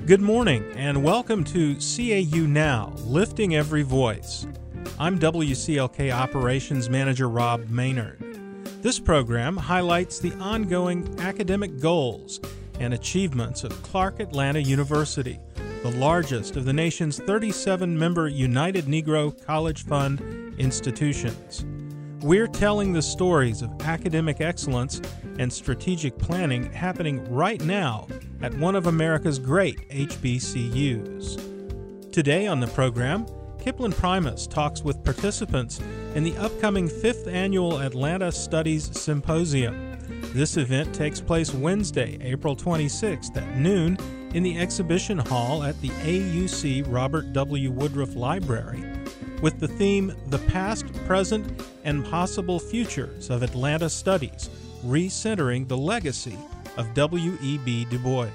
Good morning and welcome to CAU Now, Lifting Every Voice. I'm WCLK Operations Manager Rob Maynard. This program highlights the ongoing academic goals and achievements of Clark Atlanta University, the largest of the nation's 37-member United Negro College Fund institutions. We're telling the stories of academic excellence and strategic planning happening right now at one of America's great HBCUs. Today on the program, Kipling Primus talks with participants in the upcoming 5th Annual Atlanta Studies Symposium. This event takes place Wednesday, April 26th at noon in the exhibition hall at the AUC Robert W. Woodruff Library, with the theme The Past, Present, and Possible Futures of Atlanta Studies, recentering the legacy of W.E.B. Du Bois.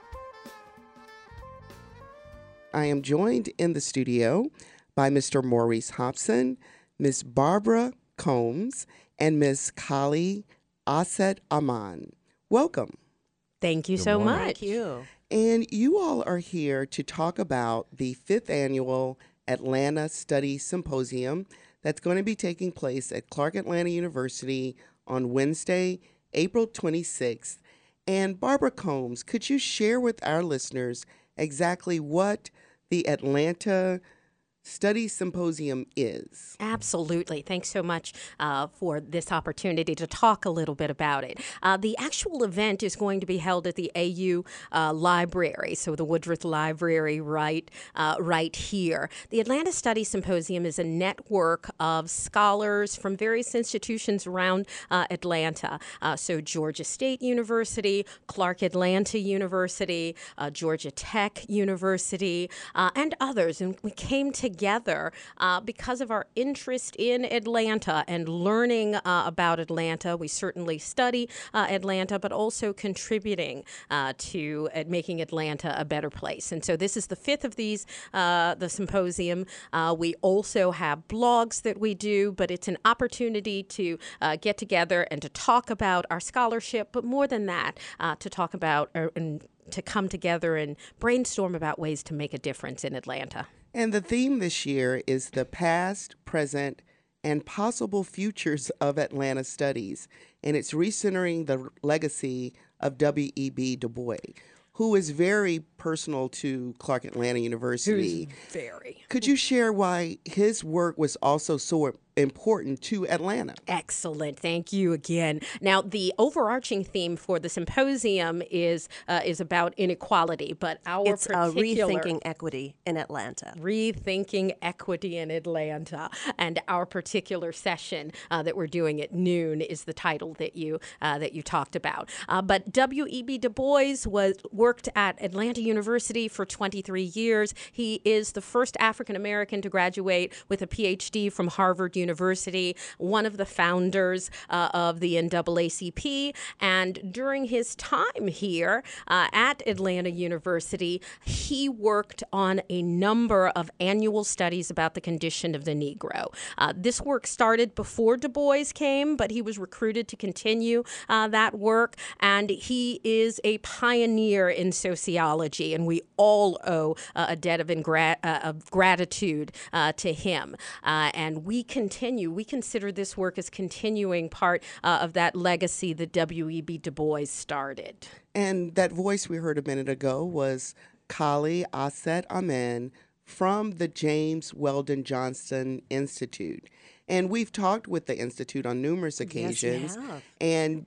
I am joined in the studio by Mr. Maurice Hobson, Ms. Barbara Combs, and Ms. Kali Aset Aman. Welcome. Thank you so much. Thank you. And you all are here to talk about the 5th Annual Atlanta Studies Symposium that's going to be taking place at Clark Atlanta University on Wednesday, April 26th. And Barbara Combs, could you share with our listeners exactly what the Atlanta Study Symposium is? Absolutely. Thanks so much for this opportunity to talk a little bit about it. The actual event is going to be held at the AU Library, so the Woodruff Library right here. The Atlanta Study Symposium is a network of scholars from various institutions around Atlanta. So Georgia State University, Clark Atlanta University, Georgia Tech University, and others. And we came together because of our interest in Atlanta and learning about Atlanta. We certainly study Atlanta, but also contributing to making Atlanta a better place. And so this is the 5th of these, the symposium. We also have blogs that we do, but it's an opportunity to get together and to talk about our scholarship, but more than that, to talk about and to come together and brainstorm about ways to make a difference in Atlanta. And the theme this year is the past, present, and possible futures of Atlanta studies. And it's recentering the legacy of W.E.B. Du Bois, who is very personal to Clark Atlanta University. Very. Could you share why his work was also so important to Atlanta? Excellent. Thank you again. Now, the overarching theme for the symposium is about inequality, but It's rethinking equity in Atlanta. Rethinking equity in Atlanta, and our particular session that we're doing at noon is the title that you talked about. But W.E.B. Du Bois worked at Atlanta University for 23 years. He is the first African American to graduate with a PhD from Harvard University, one of the founders of the NAACP. And during his time here at Atlanta University, he worked on a number of annual studies about the condition of the Negro. This work started before Du Bois came, but he was recruited to continue that work. And he is a pioneer in sociology, and we all owe a debt of gratitude to him. And we consider this work as continuing part of that legacy that W.E.B. Du Bois started. And that voice we heard a minute ago was Kali Aset Aman from the James Weldon Johnson Institute. And we've talked with the Institute on numerous occasions. Yes, we have. And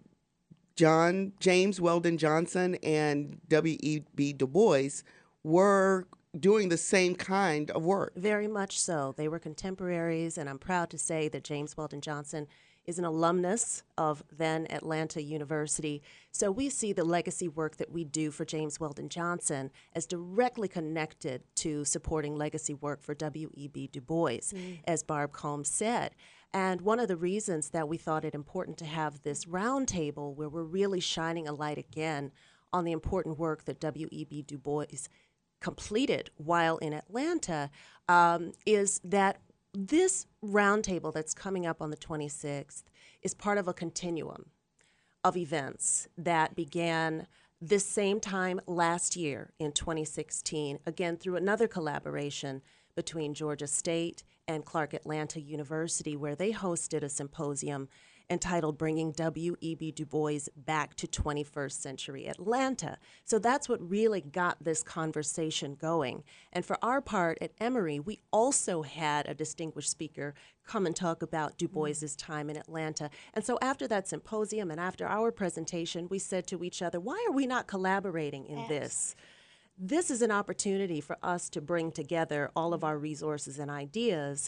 James Weldon Johnson and W.E.B. Du Bois were doing the same kind of work. Very much so. They were contemporaries, and I'm proud to say that James Weldon Johnson is an alumnus of then Atlanta University. So we see the legacy work that we do for James Weldon Johnson as directly connected to supporting legacy work for W.E.B. Du Bois, as Barb Combs said. And one of the reasons that we thought it important to have this roundtable where we're really shining a light again on the important work that W.E.B. Du Bois completed while in Atlanta is that this roundtable that's coming up on the 26th is part of a continuum of events that began This same time last year in 2016, again through another collaboration between Georgia State and Clark Atlanta University, where they hosted a symposium entitled Bringing W.E.B. Du Bois Back to 21st Century Atlanta. So that's what really got this conversation going. And for our part at Emory, we also had a distinguished speaker come and talk about Du Bois's time in Atlanta. And so after that symposium and after our presentation, we said to each other, why are we not collaborating in this? This is an opportunity for us to bring together all of our resources and ideas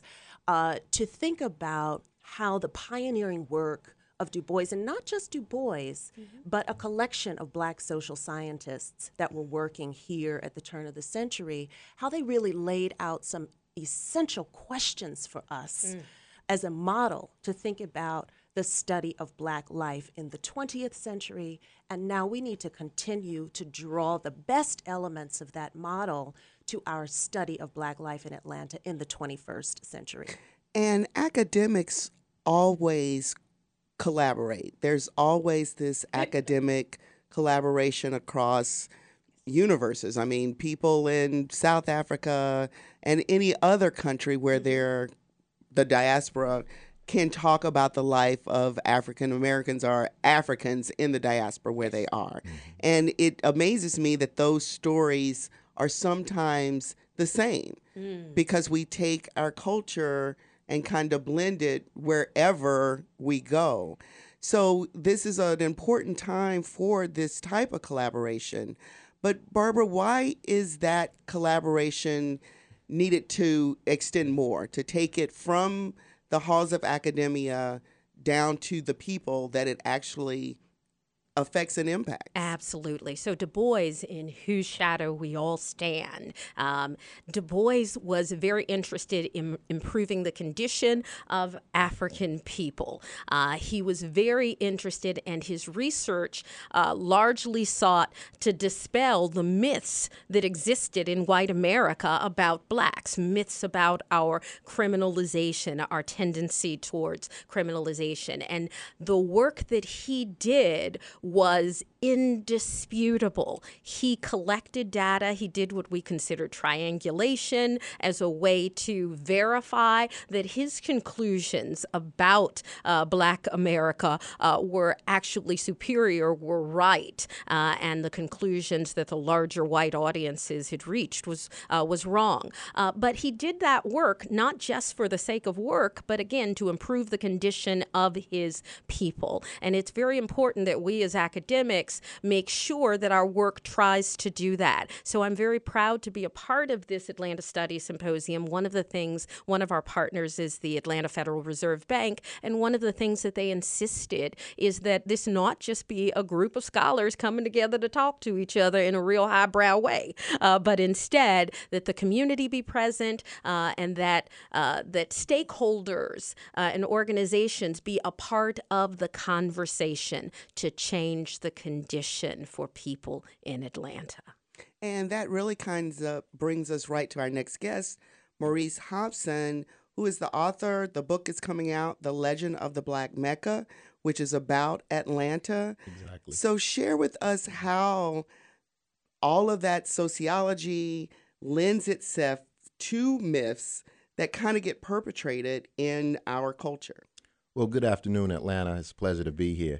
to think about how the pioneering work of Du Bois, and not just Du Bois, but a collection of Black social scientists that were working here at the turn of the century, how they really laid out some essential questions for us as a model to think about the study of Black life in the 20th century. And now we need to continue to draw the best elements of that model to our study of Black life in Atlanta in the 21st century. And academics always collaborate. There's always this academic collaboration across universes. I mean, people in South Africa and any other country where the diaspora can talk about the life of African Americans or Africans in the diaspora where they are. And it amazes me that those stories are sometimes the same because we take our culture and kind of blend it wherever we go. So this is an important time for this type of collaboration. But Barbara, why is that collaboration needed to extend more, to take it from the halls of academia down to the people that it actually affects and impacts? Absolutely. So Du Bois, in whose shadow we all stand, Du Bois was very interested in improving the condition of African people. He was very interested, and his research largely sought to dispel the myths that existed in white America about Blacks, myths about our criminalization, our tendency towards criminalization. And the work that he did was indisputable. He collected data. He did what we consider triangulation as a way to verify that his conclusions about Black America were actually superior, were right, and the conclusions that the larger white audiences had reached was wrong. But he did that work not just for the sake of work, but again to improve the condition of his people. And it's very important that we as academics make sure that our work tries to do that. So I'm very proud to be a part of this Atlanta Study Symposium. One of our partners is the Atlanta Federal Reserve Bank, and one of the things that they insisted is that this not just be a group of scholars coming together to talk to each other in a real highbrow way, but instead that the community be present and that stakeholders and organizations be a part of the conversation to change the condition for people in Atlanta. And that really kind of brings us right to our next guest, Maurice Hobson, who is the author. The book is coming out, The Legend of the Black Mecca, which is about Atlanta. Exactly. So share with us how all of that sociology lends itself to myths that kind of get perpetrated in our culture. Well, good afternoon, Atlanta. It's a pleasure to be here.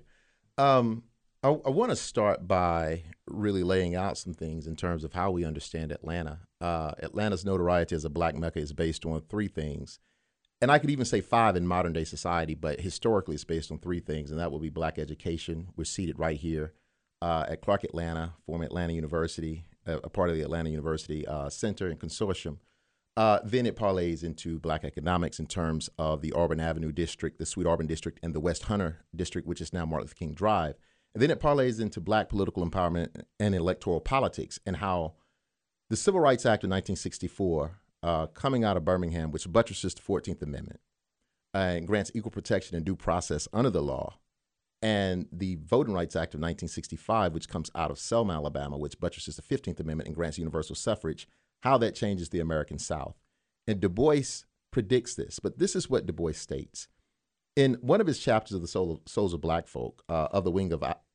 I want to start by really laying out some things in terms of how we understand Atlanta. Atlanta's notoriety as a Black Mecca is based on three things. And I could even say five in modern day society, but historically it's based on three things, and that will be Black education. We're seated right here at Clark Atlanta, former Atlanta University, a part of the Atlanta University Center and Consortium. Then it parlays into Black economics in terms of the Auburn Avenue District, the Sweet Auburn District, and the West Hunter District, which is now Martin Luther King Drive. And then it parlays into Black political empowerment and electoral politics, and how the Civil Rights Act of 1964, coming out of Birmingham, which buttresses the 14th Amendment and grants equal protection and due process under the law, and the Voting Rights Act of 1965, which comes out of Selma, Alabama, which buttresses the 15th Amendment and grants universal suffrage, how that changes the American South. And Du Bois predicts this, but this is what Du Bois states. In one of his chapters of the Souls of Black Folk, of the Wing of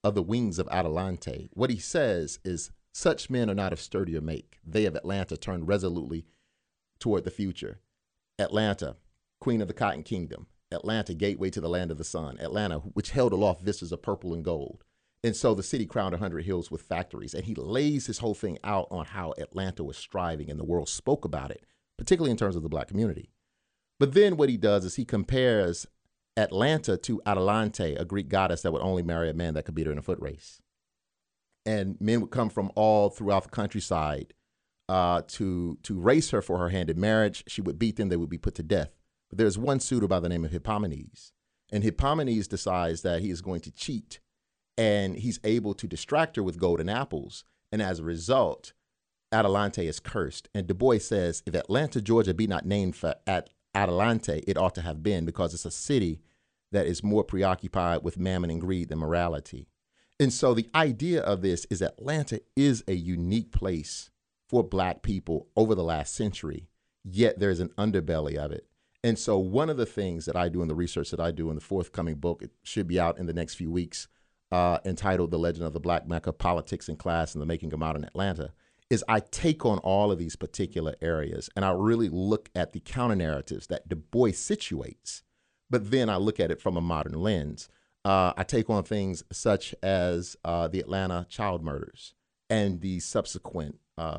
of the wings of Adelante. What he says is, such men are not of sturdier make. They of Atlanta turn resolutely toward the future. Atlanta, queen of the cotton kingdom. Atlanta, gateway to the land of the sun. Atlanta, which held aloft vistas of purple and gold. And so the city crowned 100 hills with factories. And he lays his whole thing out on how Atlanta was striving and the world spoke about it, particularly in terms of the black community. But then what he does is he compares Atlanta to Adelante, a Greek goddess that would only marry a man that could beat her in a foot race. And men would come from all throughout the countryside to race her for her hand in marriage. She would beat them, they would be put to death. But there's one suitor by the name of Hippomenes. And Hippomenes decides that he is going to cheat. And he's able to distract her with golden apples. And as a result, Adelante is cursed. And Du Bois says, if Atlanta, Georgia be not named for Adelante, it ought to have been, because it's a city that is more preoccupied with mammon and greed than morality. And so the idea of this is Atlanta is a unique place for black people over the last century, yet there's an underbelly of it. And so one of the things that I do in the research that I do in the forthcoming book, it should be out in the next few weeks, entitled The Legend of the Black Mecca, Politics and Class and the Making of Modern Atlanta, is I take on all of these particular areas and I really look at the counter narratives that Du Bois situates, but then I look at it from a modern lens. I take on things such as the Atlanta child murders and the subsequent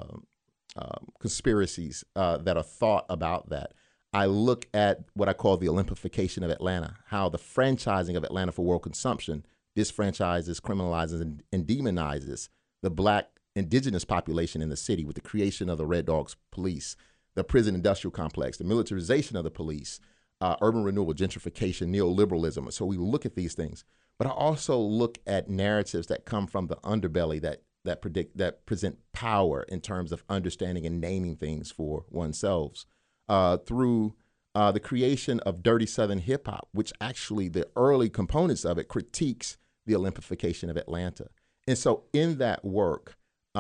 conspiracies that are thought about that. I look at what I call the Olympification of Atlanta, how the franchising of Atlanta for world consumption disfranchises, criminalizes, and demonizes the black indigenous population in the city with the creation of the Red Dogs police, the prison industrial complex, the militarization of the police, urban renewal, gentrification, neoliberalism. So we look at these things. But I also look at narratives that come from the underbelly that present power in terms of understanding and naming things for oneself. Through the creation of dirty Southern hip hop, which actually the early components of it critiques the Olympification of Atlanta. And so in that work,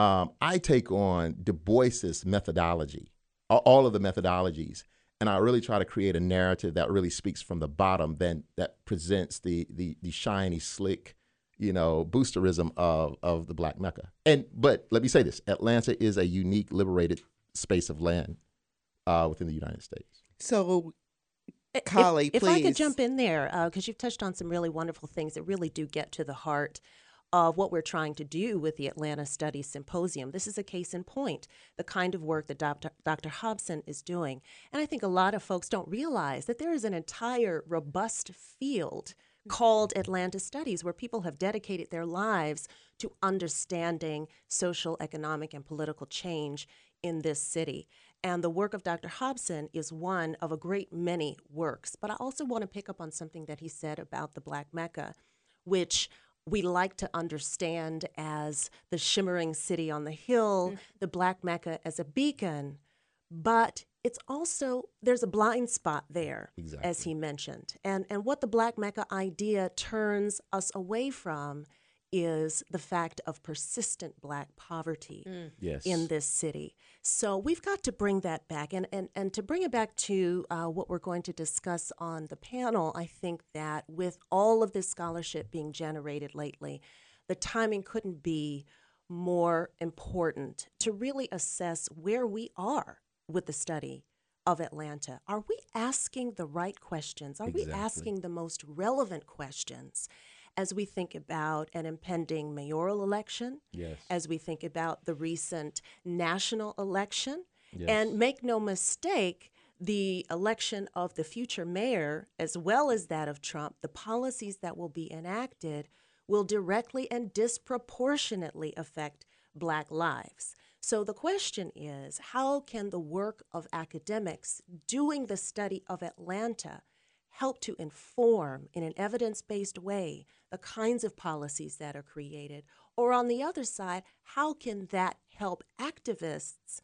I take on Du Bois's methodology, all of the methodologies, and I really try to create a narrative that really speaks from the bottom, then that presents the shiny, slick, boosterism of the Black Mecca. But let me say this: Atlanta is a unique, liberated space of land within the United States. So, Kali, if please. I could jump in there, because you've touched on some really wonderful things that really do get to the heart of what we're trying to do with the Atlanta Studies Symposium. This is a case in point, the kind of work that Dr. Hobson is doing. And I think a lot of folks don't realize that there is an entire robust field called Atlanta Studies, where people have dedicated their lives to understanding social, economic, and political change in this city. And the work of Dr. Hobson is one of a great many works. But I also want to pick up on something that he said about the Black Mecca, which we like to understand as the shimmering city on the hill, the Black Mecca as a beacon, but it's also, there's a blind spot there, Exactly. as he mentioned. And what the Black Mecca idea turns us away from is the fact of persistent Black poverty Yes. in this city. So we've got to bring that back. And to bring it back to what we're going to discuss on the panel, I think that with all of this scholarship being generated lately, the timing couldn't be more important to really assess where we are with the study of Atlanta. Are we asking the right questions? Are we asking the most relevant questions as we think about an impending mayoral election, Yes. as we think about the recent national election? Yes. And make no mistake, the election of the future mayor, as well as that of Trump, the policies that will be enacted will directly and disproportionately affect Black lives. So the question is, how can the work of academics doing the study of Atlanta help to inform in an evidence-based way the kinds of policies that are created? Or on the other side, how can that help activists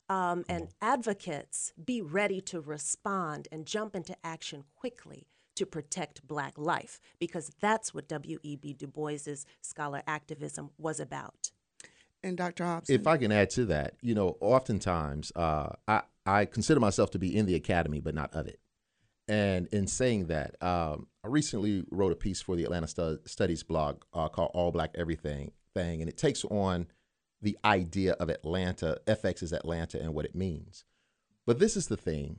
and advocates be ready to respond and jump into action quickly to protect Black life? Because that's what W.E.B. Du Bois's scholar activism was about. And Dr. Hobson. If I can add to that, oftentimes I consider myself to be in the academy, but not of it. And in saying that, I recently wrote a piece for the Atlanta Studies blog called All Black Everything, and it takes on the idea of Atlanta, FX is Atlanta, and what it means. But this is the thing.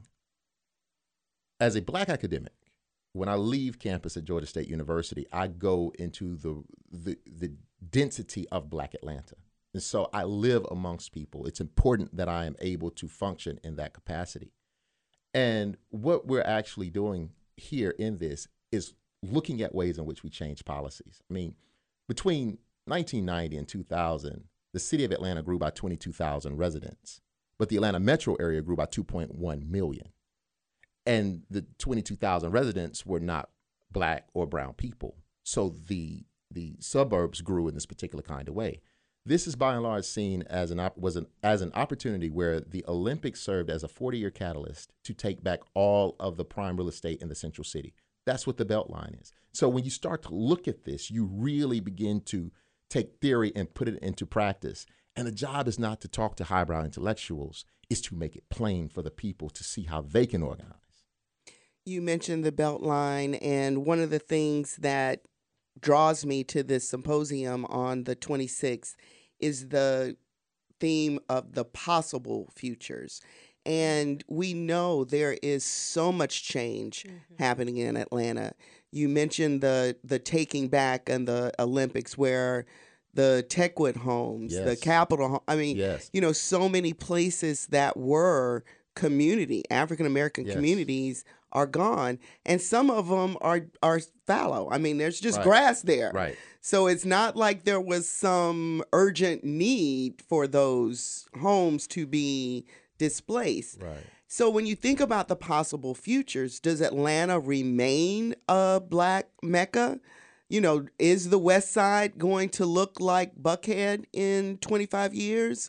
As a Black academic, when I leave campus at Georgia State University, I go into the density of Black Atlanta. And so I live amongst people. It's important that I am able to function in that capacity. And what we're actually doing here in this is looking at ways in which we change policies. I mean, between 1990 and 2000, the city of Atlanta grew by 22,000 residents, but the Atlanta metro area grew by 2.1 million. And the 22,000 residents were not Black or brown people. So the suburbs grew in this particular kind of way. This is by and large seen as an opportunity where the Olympics served as a 40-year catalyst to take back all of the prime real estate in the central city. That's what the Beltline is. So when you start to look at this, you really begin to take theory and put it into practice. And the job is not to talk to highbrow intellectuals, it's to make it plain for the people to see how they can organize. You mentioned the Beltline, and one of the things that draws me to this symposium on the 26th is the theme of the possible futures. And we know there is so much change happening in Atlanta. You mentioned the taking back and the Olympics, where the Techwood homes, the Capitol home, I mean, so many places that were community, African-American communities are gone, and some of them are fallow. I mean, there's just grass there. Right. So it's not like there was some urgent need for those homes to be displaced. Right. So when you think about the possible futures, does Atlanta remain a Black Mecca? Is the West Side going to look like Buckhead in 25 years?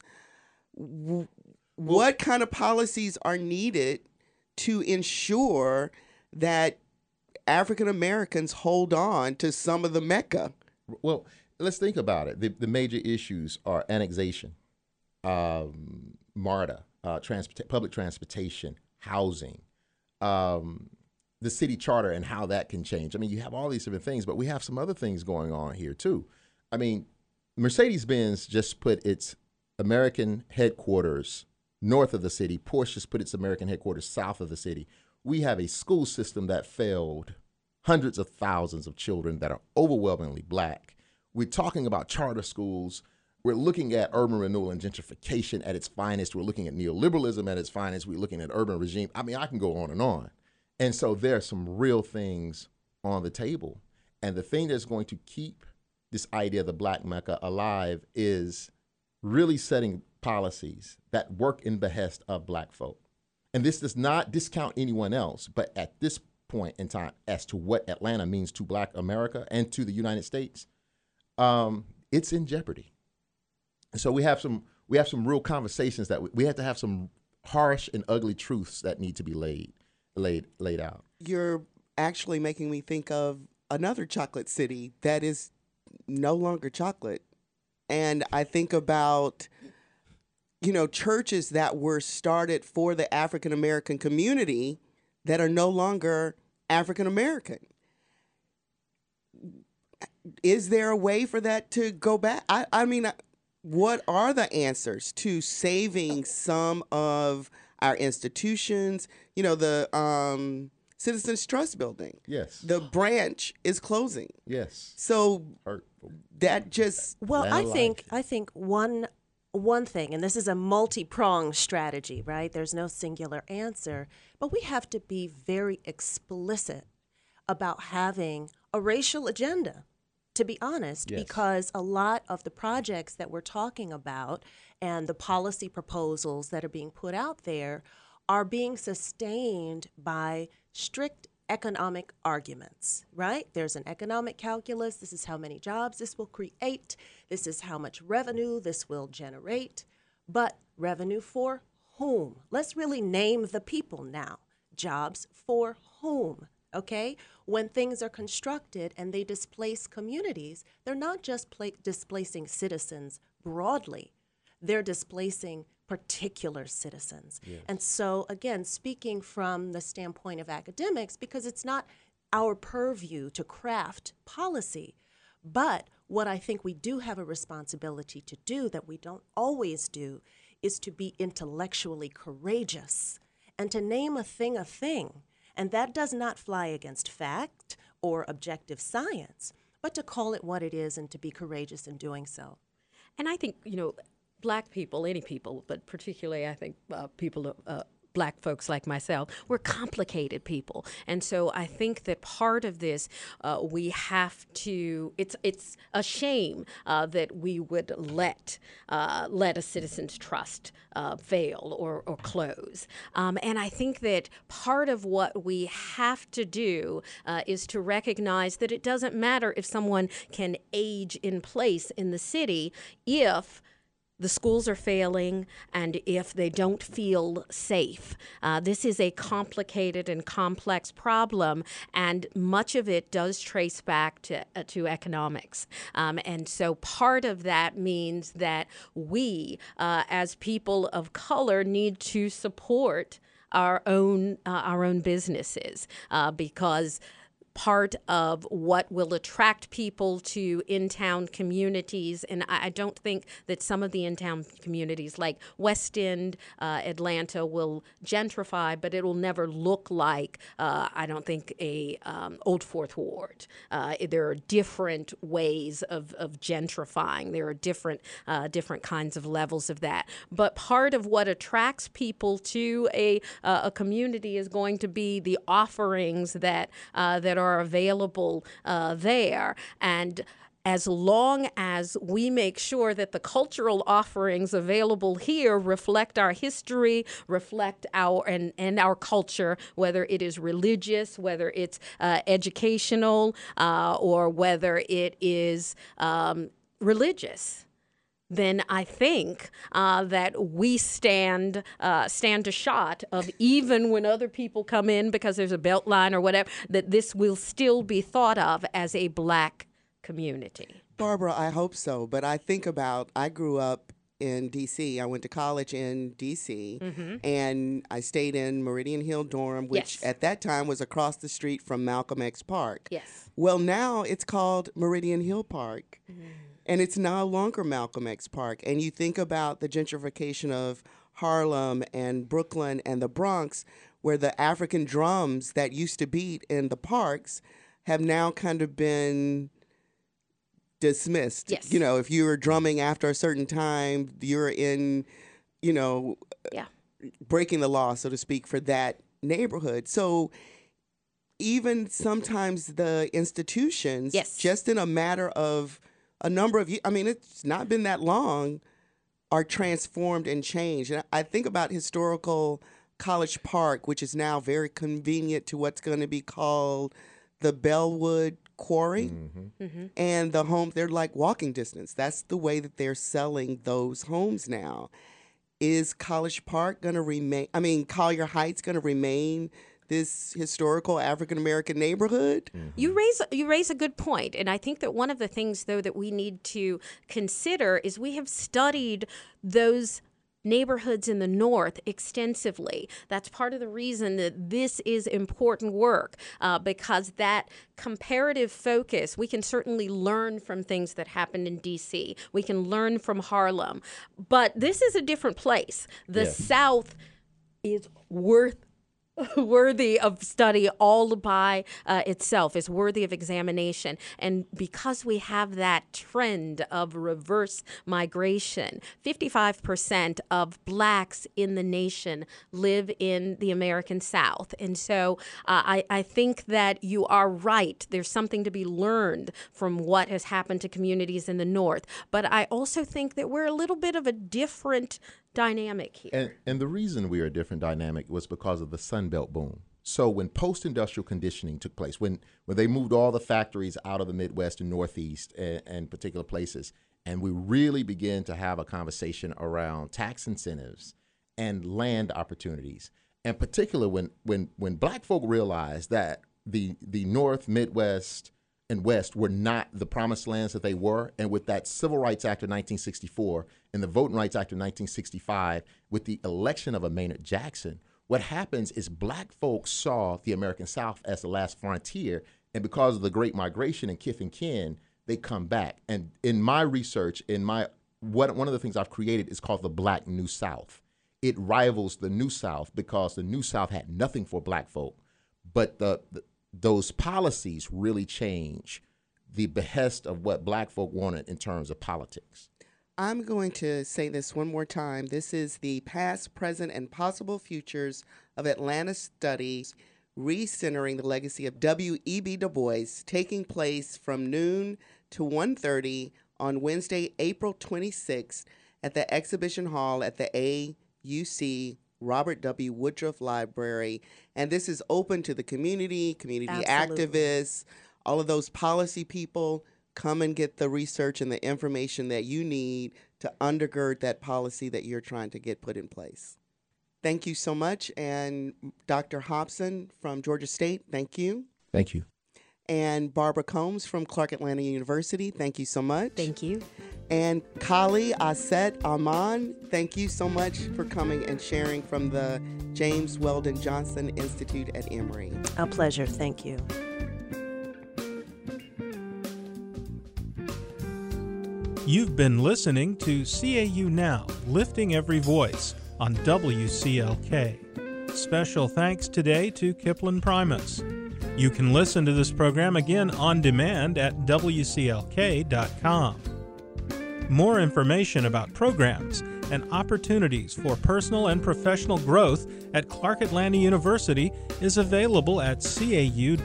What kind of policies are needed to ensure that African Americans hold on to some of the Mecca? Well, let's think about it. The major issues are annexation, MARTA, public transportation, housing, the city charter and how that can change. I mean, you have all these different things, but we have some other things going on here too. I mean, Mercedes-Benz just put its American headquarters north of the city. Porsche just put its American headquarters south of the city. We have a school system that failed hundreds of thousands of children that are overwhelmingly Black. We're talking about charter schools. We're looking at urban renewal and gentrification at its finest. We're looking at neoliberalism at its finest. We're looking at urban regime. I mean, I can go on and on. And so there are some real things on the table. And the thing that's going to keep this idea of the Black Mecca alive is really setting policies that work in behest of Black folk. And this does not discount anyone else, but at this point in time, as to what Atlanta means to Black America and to the United States, it's in jeopardy. And so we have some real conversations that we have to have some harsh and ugly truths that need to be laid out. You're actually making me think of another chocolate city that is no longer chocolate. And I think about, churches that were started for the African American community that are no longer African American. Is there a way for that to go back? I mean, what are the answers to saving some of our institutions? The Citizens Trust Building. Yes. The branch is closing. Yes. So Hurtful. that just I think one thing, and this is a multi-pronged strategy, right? There's no singular answer, but we have to be very explicit about having a racial agenda, to be honest, because a lot of the projects that we're talking about and the policy proposals that are being put out there are being sustained by strict economic arguments, right? There's an economic calculus. This is how many jobs this will create. This is how much revenue this will generate. But revenue for whom? Let's really name the people now. Jobs for whom? Okay? When things are constructed and they displace communities, they're not just displacing citizens broadly. They're displacing particular citizens. Yes. And so, again, speaking from the standpoint of academics, because it's not our purview to craft policy, but what I think we do have a responsibility to do that we don't always do is to be intellectually courageous and to name a thing. And that does not fly against fact or objective science, but to call it what it is and to be courageous in doing so. And I think, Black people, any people, but particularly I think people, Black folks like myself, we're complicated people. And so I think that part of this, we have to, it's a shame that we would let a citizen's trust fail or close. And I think that part of what we have to do is to recognize that it doesn't matter if someone can age in place in the city if the schools are failing and if they don't feel safe. This is a complicated and complex problem, and much of it does trace back to economics. And so part of that means that we, as people of color, need to support our own businesses because part of what will attract people to in-town communities, and I don't think that some of the in-town communities like West End, Atlanta will gentrify, but it will never look like, I don't think, a Old Fourth Ward. There are different ways of gentrifying. There are different kinds of levels of that. But part of what attracts people to a community is going to be the offerings that are available there. And as long as we make sure that the cultural offerings available here reflect our history, reflect our culture, whether it is religious, whether it's educational, or whether it is religious, then I think that we stand a shot of, even when other people come in because there's a belt line or whatever, that this will still be thought of as a Black community. Barbara, I hope so. But I grew up in D.C. I went to college in D.C. And I stayed in Meridian Hill Dorm, which at that time was across the street from Malcolm X Park. Yes. Well, now it's called Meridian Hill Park. And it's no longer Malcolm X Park. And you think about the gentrification of Harlem and Brooklyn and the Bronx, where the African drums that used to beat in the parks have now kind of been dismissed. Yes. If you were drumming after a certain time, you're in, breaking the law, so to speak, for that neighborhood. So even sometimes the institutions, just in a matter of a number of years, it's not been that long, are transformed and changed. And I think about historical College Park, which is now very convenient to what's going to be called the Bellwood Quarry. And the homes, they're like walking distance. That's the way that they're selling those homes now. Is College Park going to remain, Collier Heights going to remain this historical African-American neighborhood? You raise a good point. And I think that one of the things, though, that we need to consider is we have studied those neighborhoods in the North extensively. That's part of the reason that this is important work, because that comparative focus, we can certainly learn from things that happened in D.C. We can learn from Harlem. But this is a different place. The South is worthy of study all by itself, is worthy of examination. And because we have that trend of reverse migration, 55% of Blacks in the nation live in the American South. And so I think that you are right. There's something to be learned from what has happened to communities in the North. But I also think that we're a little bit of a different dynamic here. And the reason we are a different dynamic was because of the Sun Belt boom. So when post-industrial conditioning took place, when they moved all the factories out of the Midwest and Northeast and particular places, and we really began to have a conversation around tax incentives and land opportunities, and particularly when Black folk realized that the North, Midwest, and West were not the promised lands that they were. And with that Civil Rights Act of 1964 and the Voting Rights Act of 1965, with the election of a Maynard Jackson, what happens is black folks saw the American South as the last frontier. And because of the Great Migration and kith and kin, they come back. And in my research, one of the things I've created is called the Black New South. It rivals the New South because the New South had nothing for black folk. But those policies really change the behest of what black folk wanted in terms of politics. I'm going to say this one more time. This is the Past, Present, and Possible Futures of Atlanta Studies, recentering the legacy of W.E.B. Du Bois, taking place from noon to 1:30 on Wednesday, April 26th at the Exhibition Hall at the AUC Robert W. Woodruff Library. And this is open to the community activists, all of those policy people. Come and get the research and the information that you need to undergird that policy that you're trying to get put in place. Thank you so much. And Dr. Hobson from Georgia State, thank you. Thank you. And Barbara Combs from Clark Atlanta University, thank you so much. Thank you. And Kali Aset Aman, thank you so much for coming and sharing from the James Weldon Johnson Institute at Emory. A pleasure. Thank you. You've been listening to CAU Now, Lifting Every Voice on WCLK. Special thanks today to Kipling Primus. You can listen to this program again on demand at WCLK.com. More information about programs and opportunities for personal and professional growth at Clark Atlanta University is available at cau.edu.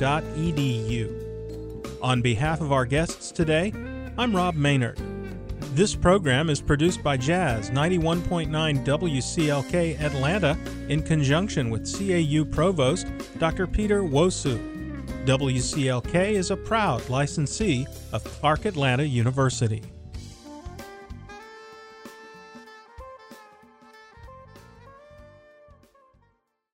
On behalf of our guests today, I'm Rob Maynard. This program is produced by Jazz 91.9 WCLK Atlanta in conjunction with CAU Provost Dr. Peter Wosu. WCLK is a proud licensee of Clark Atlanta University.